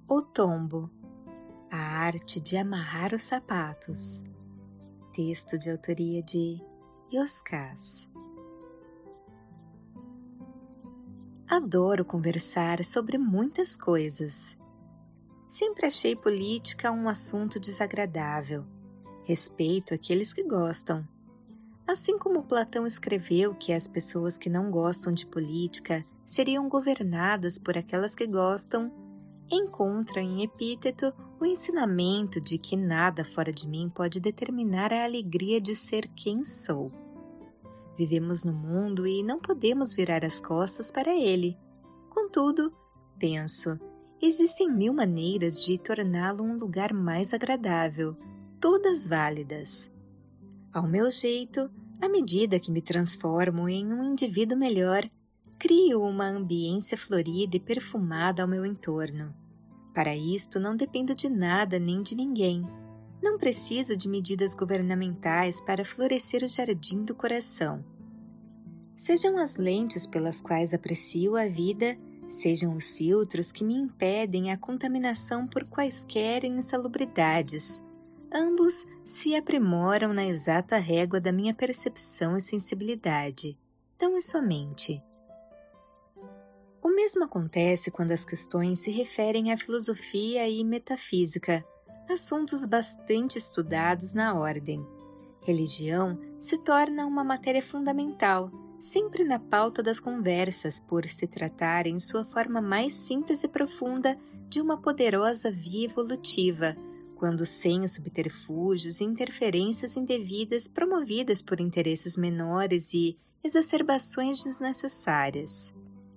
O Tombo, a arte de amarrar os sapatos. Texto de autoria de Yoskás. Adoro conversar sobre muitas coisas. Sempre achei política um assunto desagradável. Respeito aqueles que gostam. Assim como Platão escreveu que as pessoas que não gostam de política seriam governadas por aquelas que gostam, encontra em Epíteto o ensinamento de que nada fora de mim pode determinar a alegria de ser quem sou. Vivemos no mundo e não podemos virar as costas para ele. Contudo, penso, existem 1000 maneiras de torná-lo um lugar mais agradável, todas válidas. Ao meu jeito, à medida que me transformo em um indivíduo melhor, crio uma ambiência florida e perfumada ao meu entorno. Para isto não dependo de nada nem de ninguém. Não preciso de medidas governamentais para florescer o jardim do coração. Sejam as lentes pelas quais aprecio a vida, sejam os filtros que me impedem a contaminação por quaisquer insalubridades, ambos se aprimoram na exata régua da minha percepção e sensibilidade, tão e somente. O mesmo acontece quando as questões se referem à filosofia e metafísica, assuntos bastante estudados na ordem. Religião se torna uma matéria fundamental, sempre na pauta das conversas, por se tratar em sua forma mais simples e profunda de uma poderosa via evolutiva, quando sem os subterfúgios e interferências indevidas promovidas por interesses menores e exacerbações desnecessárias.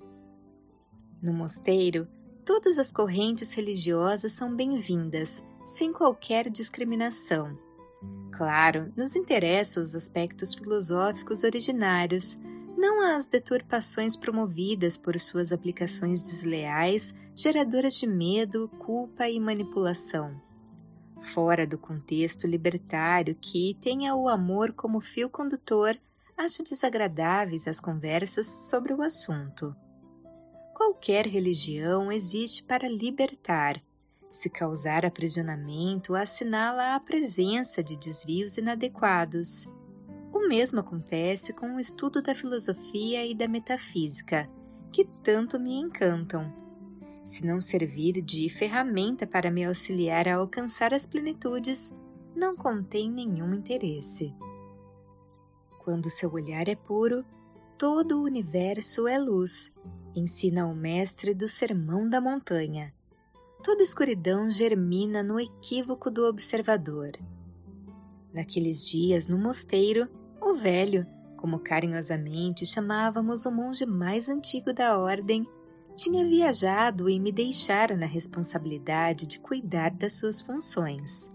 No mosteiro, todas as correntes religiosas são bem-vindas, sem qualquer discriminação. Claro, nos interessam os aspectos filosóficos originários, não as deturpações promovidas por suas aplicações desleais, geradoras de medo, culpa e manipulação. Fora do contexto libertário que tenha o amor como fio condutor, acho desagradáveis as conversas sobre o assunto. Qualquer religião existe para libertar. Se causar aprisionamento, assinala a presença de desvios inadequados. O mesmo acontece com o estudo da filosofia e da metafísica, que tanto me encantam. Se não servir de ferramenta para me auxiliar a alcançar as plenitudes, não contém nenhum interesse. Quando seu olhar é puro, todo o universo é luz, ensina o mestre do Sermão da Montanha. Toda escuridão germina no equívoco do observador. Naqueles dias, no mosteiro, o velho, como carinhosamente chamávamos o monge mais antigo da ordem, tinha viajado e me deixara na responsabilidade de cuidar das suas funções.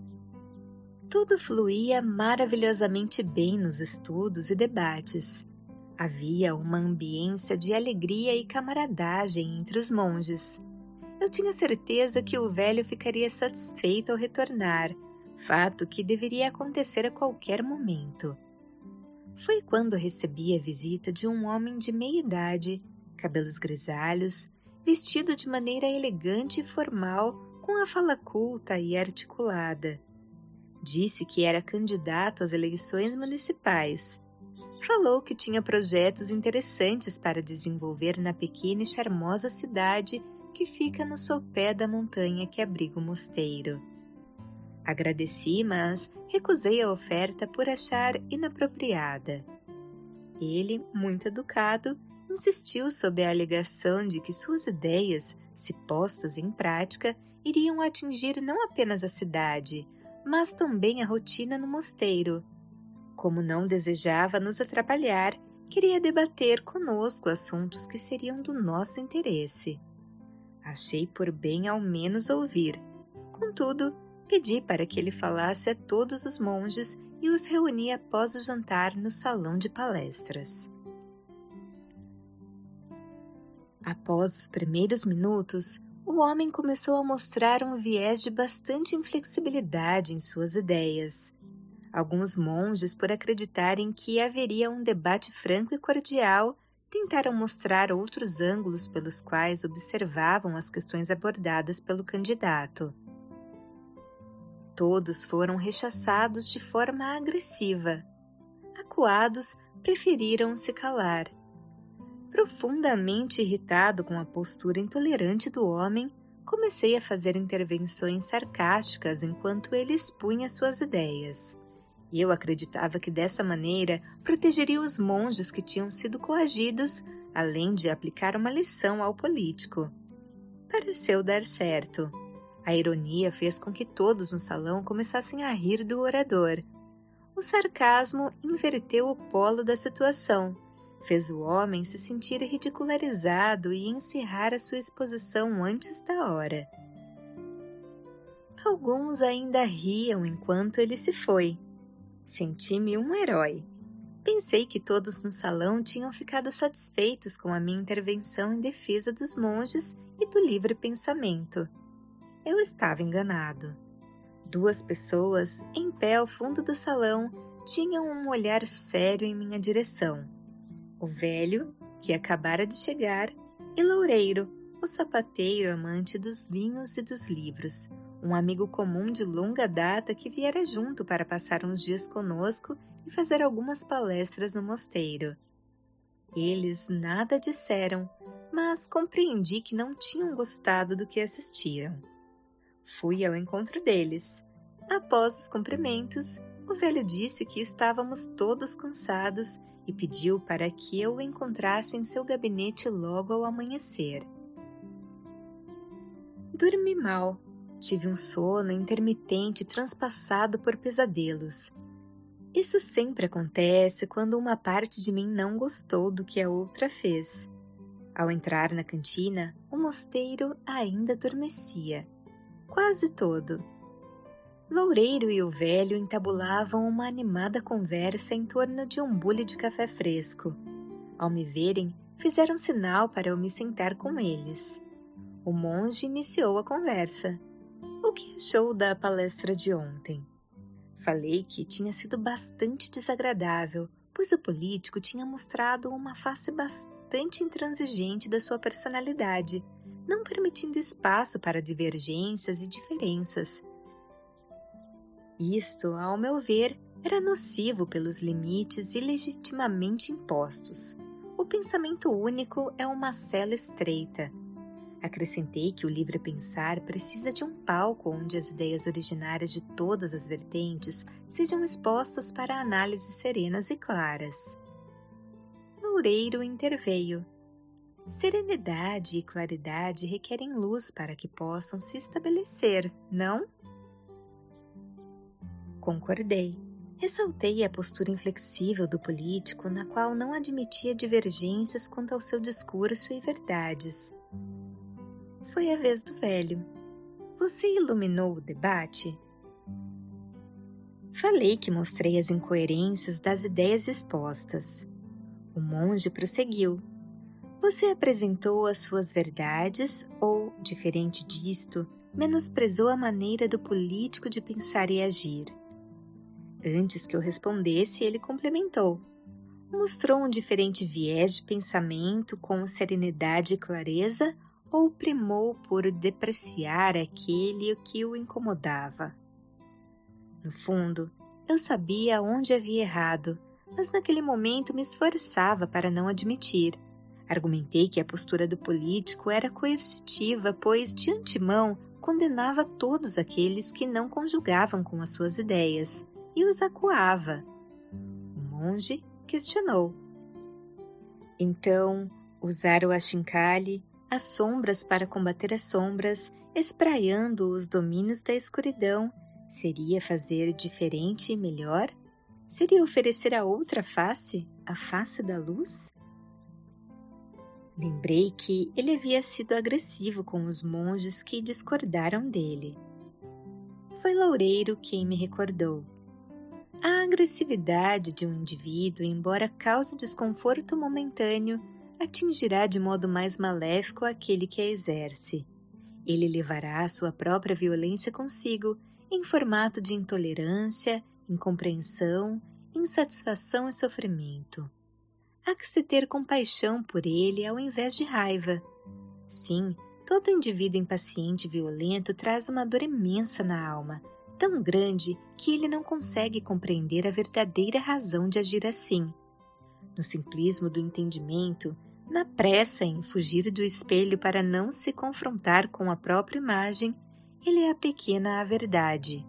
Tudo fluía maravilhosamente bem nos estudos e debates. Havia uma ambiência de alegria e camaradagem entre os monges. Eu tinha certeza que o velho ficaria satisfeito ao retornar, fato que deveria acontecer a qualquer momento. Foi quando recebi a visita de um homem de meia idade, cabelos grisalhos, vestido de maneira elegante e formal, com a fala culta e articulada. Disse que era candidato às eleições municipais. Falou que tinha projetos interessantes para desenvolver na pequena e charmosa cidade que fica no sopé da montanha que abriga o mosteiro. Agradeci, mas recusei a oferta por achar inapropriada. Ele, muito educado, insistiu sob a alegação de que suas ideias, se postas em prática, iriam atingir não apenas a cidade, mas também a rotina no mosteiro. Como não desejava nos atrapalhar, queria debater conosco assuntos que seriam do nosso interesse. Achei por bem ao menos ouvir. Contudo, pedi para que ele falasse a todos os monges e os reuni após o jantar no salão de palestras. Após os primeiros minutos, o homem começou a mostrar um viés de bastante inflexibilidade em suas ideias. Alguns monges, por acreditarem que haveria um debate franco e cordial, tentaram mostrar outros ângulos pelos quais observavam as questões abordadas pelo candidato. Todos foram rechaçados de forma agressiva. Acuados, preferiram se calar. Profundamente irritado com a postura intolerante do homem, comecei a fazer intervenções sarcásticas enquanto ele expunha suas ideias. Eu acreditava que dessa maneira protegeria os monges que tinham sido coagidos, além de aplicar uma lição ao político. Pareceu dar certo. A ironia fez com que todos no salão começassem a rir do orador. O sarcasmo inverteu o polo da situação, fez o homem se sentir ridicularizado e encerrar a sua exposição antes da hora. Alguns ainda riam enquanto ele se foi. Senti-me um herói. Pensei que todos no salão tinham ficado satisfeitos com a minha intervenção em defesa dos monges e do livre pensamento. Eu estava enganado. 2 pessoas, em pé ao fundo do salão, tinham um olhar sério em minha direção. O velho, que acabara de chegar, e Loureiro, o sapateiro amante dos vinhos e dos livros, um amigo comum de longa data que viera junto para passar uns dias conosco e fazer algumas palestras no mosteiro. Eles nada disseram, mas compreendi que não tinham gostado do que assistiram. Fui ao encontro deles. Após os cumprimentos, o velho disse que estávamos todos cansados e pediu para que eu o encontrasse em seu gabinete logo ao amanhecer. Dormi mal. Tive um sono intermitente transpassado por pesadelos. Isso sempre acontece quando uma parte de mim não gostou do que a outra fez. Ao entrar na cantina, o mosteiro ainda adormecia. Quase todo. Loureiro e o velho entabulavam uma animada conversa em torno de um bule de café fresco. Ao me verem, fizeram sinal para eu me sentar com eles. O monge iniciou a conversa. O que achou da palestra de ontem? Falei que tinha sido bastante desagradável, pois o político tinha mostrado uma face bastante intransigente da sua personalidade, não permitindo espaço para divergências e diferenças. Isto, ao meu ver, era nocivo pelos limites ilegitimamente impostos. O pensamento único é uma cela estreita. Acrescentei que o livre pensar precisa de um palco onde as ideias originárias de todas as vertentes sejam expostas para análises serenas e claras. Loureiro interveio. Serenidade e claridade requerem luz para que possam se estabelecer, não? Concordei. Ressaltei a postura inflexível do político, na qual não admitia divergências quanto ao seu discurso e verdades. Foi a vez do velho. Você iluminou o debate? Falei que mostrei as incoerências das ideias expostas. O monge prosseguiu. Você apresentou as suas verdades ou, diferente disto, menosprezou a maneira do político de pensar e agir? Antes que eu respondesse, ele complementou. Mostrou um diferente viés de pensamento com serenidade e clareza ou primou por depreciar aquele que o incomodava? No fundo, eu sabia onde havia errado, mas naquele momento me esforçava para não admitir. Argumentei que a postura do político era coercitiva, pois, de antemão, condenava todos aqueles que não conjugavam com as suas ideias e os acuava. O monge questionou. Então, usar o achincalhe, as sombras para combater as sombras, espraiando os domínios da escuridão, seria fazer diferente e melhor? Seria oferecer a outra face, a face da luz? Lembrei que ele havia sido agressivo com os monges que discordaram dele. Foi Loureiro quem me recordou. A agressividade de um indivíduo, embora cause desconforto momentâneo, atingirá de modo mais maléfico aquele que a exerce. Ele levará a sua própria violência consigo, em formato de intolerância, incompreensão, insatisfação e sofrimento. há que se ter compaixão por ele ao invés de raiva. Sim, todo indivíduo impaciente e violento traz uma dor imensa na alma, tão grande que ele não consegue compreender a verdadeira razão de agir assim. No simplismo do entendimento, na pressa em fugir do espelho para não se confrontar com a própria imagem, ele apequena a verdade.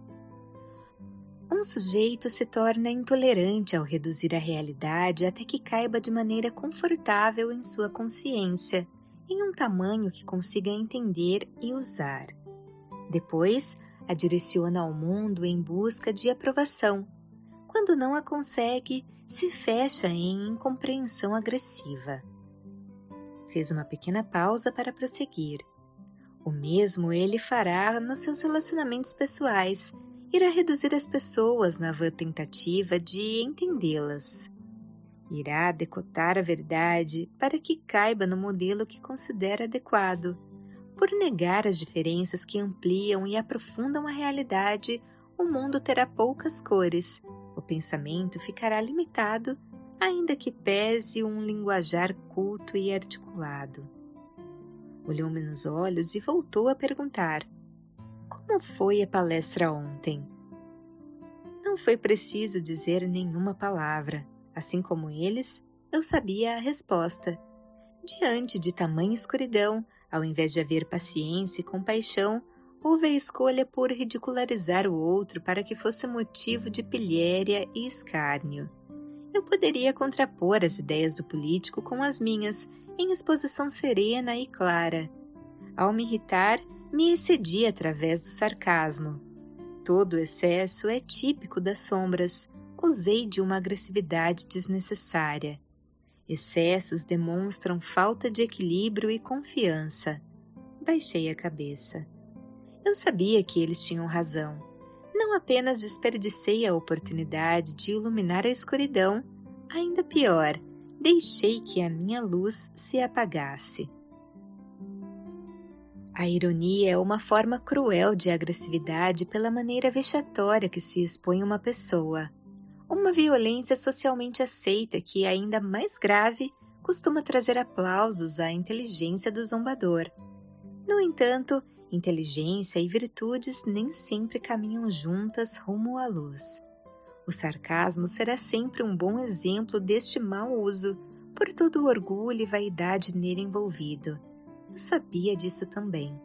Um sujeito se torna intolerante ao reduzir a realidade até que caiba de maneira confortável em sua consciência, em um tamanho que consiga entender e usar. Depois, a direciona ao mundo em busca de aprovação. Quando não a consegue, se fecha em incompreensão agressiva. Fez uma pequena pausa para prosseguir. O mesmo ele fará nos seus relacionamentos pessoais. Irá reduzir as pessoas na vã tentativa de entendê-las. Irá decotar a verdade para que caiba no modelo que considera adequado. Por negar as diferenças que ampliam e aprofundam a realidade, o mundo terá poucas cores. O pensamento ficará limitado, ainda que pese um linguajar culto e articulado. Olhou-me nos olhos e voltou a perguntar: como foi a palestra ontem? Não foi preciso dizer nenhuma palavra. Assim como eles, eu sabia a resposta. Diante de tamanha escuridão, ao invés de haver paciência e compaixão, houve a escolha por ridicularizar o outro para que fosse motivo de pilhéria e escárnio. Eu poderia contrapor as ideias do político com as minhas, em exposição serena e clara. Ao me irritar, me excedi através do sarcasmo. Todo excesso é típico das sombras. Usei de uma agressividade desnecessária. Excessos demonstram falta de equilíbrio e confiança. Baixei a cabeça. Eu sabia que eles tinham razão. Não apenas desperdicei a oportunidade de iluminar a escuridão, ainda pior, deixei que a minha luz se apagasse. A ironia é uma forma cruel de agressividade pela maneira vexatória que se expõe uma pessoa. Uma violência socialmente aceita que, ainda mais grave, costuma trazer aplausos à inteligência do zombador. No entanto, inteligência e virtudes nem sempre caminham juntas rumo à luz. O sarcasmo será sempre um bom exemplo deste mau uso, por todo o orgulho e vaidade nele envolvido. Eu sabia disso também.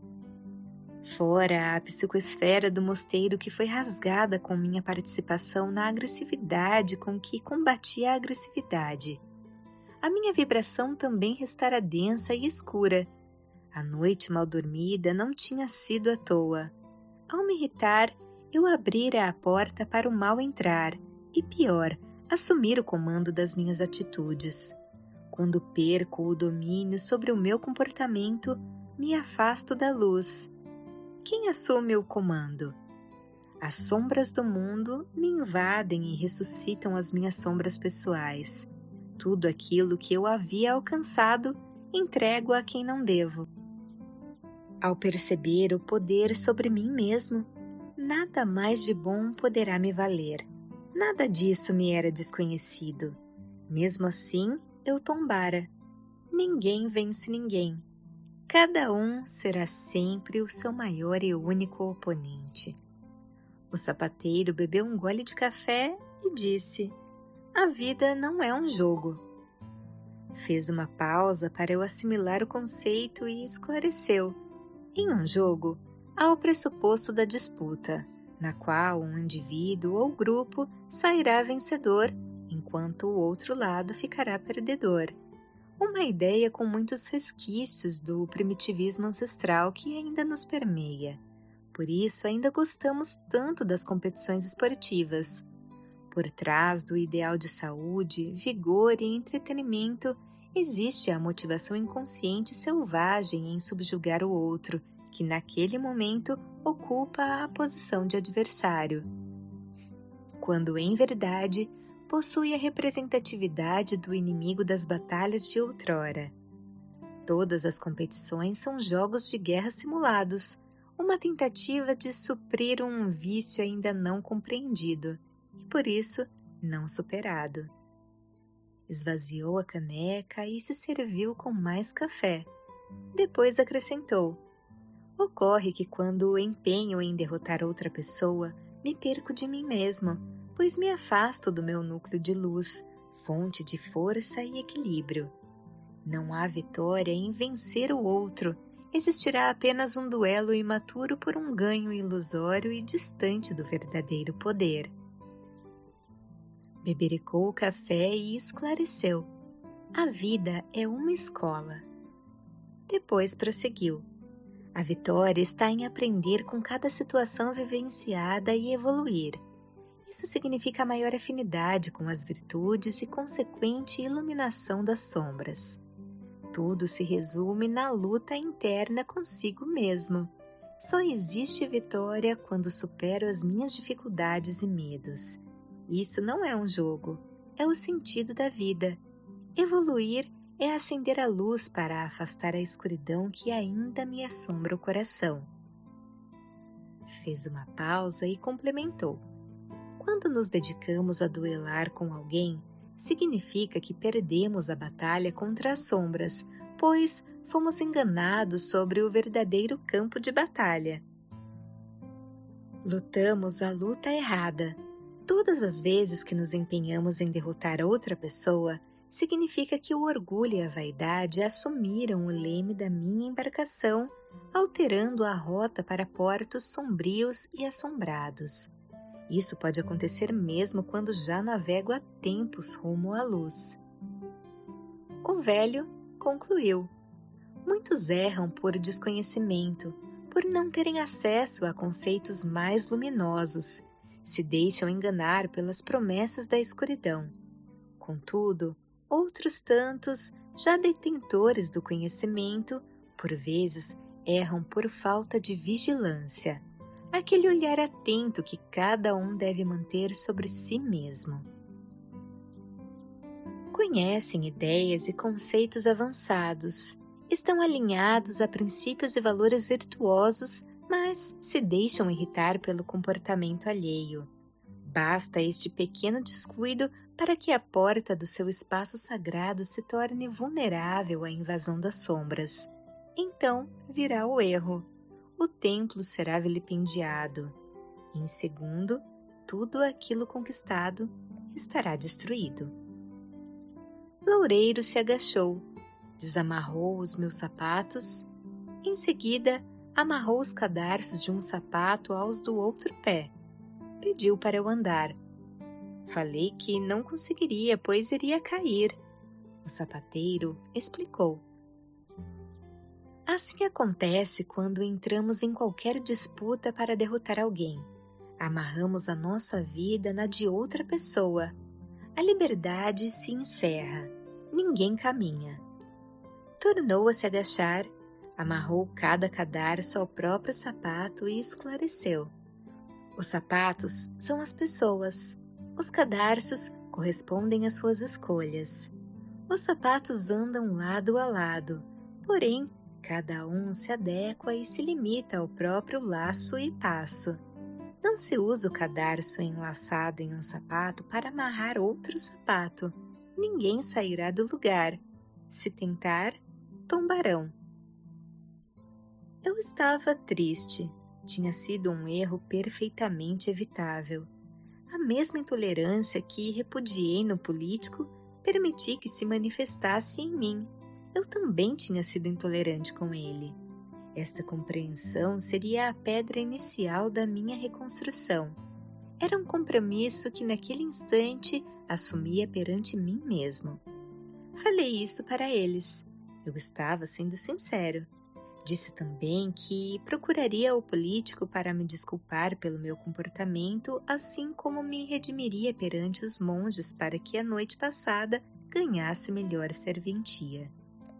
Fora a psicoesfera do mosteiro que foi rasgada com minha participação na agressividade com que combatia a agressividade. A minha vibração também restara densa e escura. A noite mal dormida não tinha sido à toa. Ao me irritar, eu abrira a porta para o mal entrar e, pior, assumir o comando das minhas atitudes. Quando perco o domínio sobre o meu comportamento, me afasto da luz. Quem assume o comando? As sombras do mundo me invadem e ressuscitam as minhas sombras pessoais. Tudo aquilo que eu havia alcançado, entrego a quem não devo. Ao perceber o poder sobre mim mesmo, nada mais de bom poderá me valer. Nada disso me era desconhecido. Mesmo assim, eu tombara. Ninguém vence ninguém. Cada um será sempre o seu maior e único oponente. O sapateiro bebeu um gole de café e disse: a vida não é um jogo. Fez uma pausa para eu assimilar o conceito e esclareceu. Em um jogo, há o pressuposto da disputa, na qual um indivíduo ou grupo sairá vencedor, enquanto o outro lado ficará perdedor. Uma ideia com muitos resquícios do primitivismo ancestral que ainda nos permeia. Por isso ainda gostamos tanto das competições esportivas. Por trás do ideal de saúde, vigor e entretenimento, existe a motivação inconsciente e selvagem em subjugar o outro, que naquele momento ocupa a posição de adversário. Quando, em verdade, possui a representatividade do inimigo das batalhas de outrora. Todas as competições são jogos de guerra simulados, uma tentativa de suprir um vício ainda não compreendido e, por isso, não superado. esvaziou a caneca e se serviu com mais café. Depois acrescentou: ocorre que quando empenho em derrotar outra pessoa, me perco de mim mesmo, pois me afasto do meu núcleo de luz, fonte de força e equilíbrio. Não há vitória em vencer o outro, existirá apenas um duelo imaturo por um ganho ilusório e distante do verdadeiro poder. Bebericou o café e esclareceu: a vida é uma escola. Depois prosseguiu: a vitória está em aprender com cada situação vivenciada e evoluir. Isso significa maior afinidade com as virtudes e consequente iluminação das sombras. Tudo se resume na luta interna consigo mesmo. Só existe vitória quando supero as minhas dificuldades e medos. Isso não é um jogo, é o sentido da vida. Evoluir é acender a luz para afastar a escuridão que ainda me assombra o coração. Fez uma pausa e complementou: quando nos dedicamos a duelar com alguém, significa que perdemos a batalha contra as sombras, pois fomos enganados sobre o verdadeiro campo de batalha. Lutamos a luta errada. Todas as vezes que nos empenhamos em derrotar outra pessoa, significa que o orgulho e a vaidade assumiram o leme da minha embarcação, alterando a rota para portos sombrios e assombrados. Isso pode acontecer mesmo quando já navego há tempos rumo à luz. O velho concluiu: muitos erram por desconhecimento, por não terem acesso a conceitos mais luminosos, se deixam enganar pelas promessas da escuridão. Contudo, outros tantos, já detentores do conhecimento, por vezes erram por falta de vigilância, aquele olhar atento que cada um deve manter sobre si mesmo. Conhecem ideias e conceitos avançados, estão alinhados a princípios e valores virtuosos, mas se deixam irritar pelo comportamento alheio. Basta este pequeno descuido para que a porta do seu espaço sagrado se torne vulnerável à invasão das sombras. Então virá o erro. O templo será vilipendiado. Em segundo, tudo aquilo conquistado estará destruído. Loureiro se agachou, desamarrou os meus sapatos, em seguida amarrou os cadarços de um sapato aos do outro pé. Pediu para eu andar. Falei que não conseguiria, pois iria cair. O sapateiro explicou: assim acontece quando entramos em qualquer disputa para derrotar alguém. Amarramos a nossa vida na de outra pessoa. A liberdade se encerra. Ninguém caminha. Tornou a se agachar, amarrou cada cadarço ao próprio sapato e esclareceu: os sapatos são as pessoas. Os cadarços correspondem às suas escolhas. Os sapatos andam lado a lado, porém, cada um se adequa e se limita ao próprio laço e passo. Não se usa o cadarço enlaçado em um sapato para amarrar outro sapato. Ninguém sairá do lugar. Se tentar, tombarão. Eu estava triste. Tinha sido um erro perfeitamente evitável. A mesma intolerância que repudiei no político, permiti que se manifestasse em mim. Eu também tinha sido intolerante com ele. Esta compreensão seria a pedra inicial da minha reconstrução. Era um compromisso que naquele instante assumia perante mim mesmo. Falei isso para eles. Eu estava sendo sincero. Disse também que procuraria o político para me desculpar pelo meu comportamento, assim como me redimiria perante os monges para que a noite passada ganhasse melhor serventia.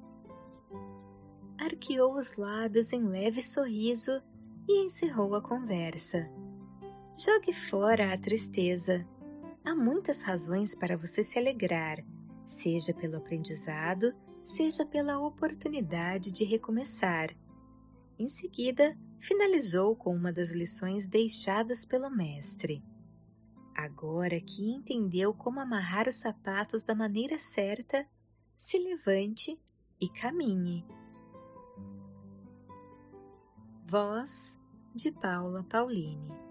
Arqueou os lábios em leve sorriso e encerrou a conversa. Jogue fora a tristeza. Há muitas razões para você se alegrar, seja pelo aprendizado, seja pela oportunidade de recomeçar. Em seguida, finalizou com uma das lições deixadas pelo mestre. Agora que entendeu como amarrar os sapatos da maneira certa, se levante e caminhe. Voz de Paula Pauline.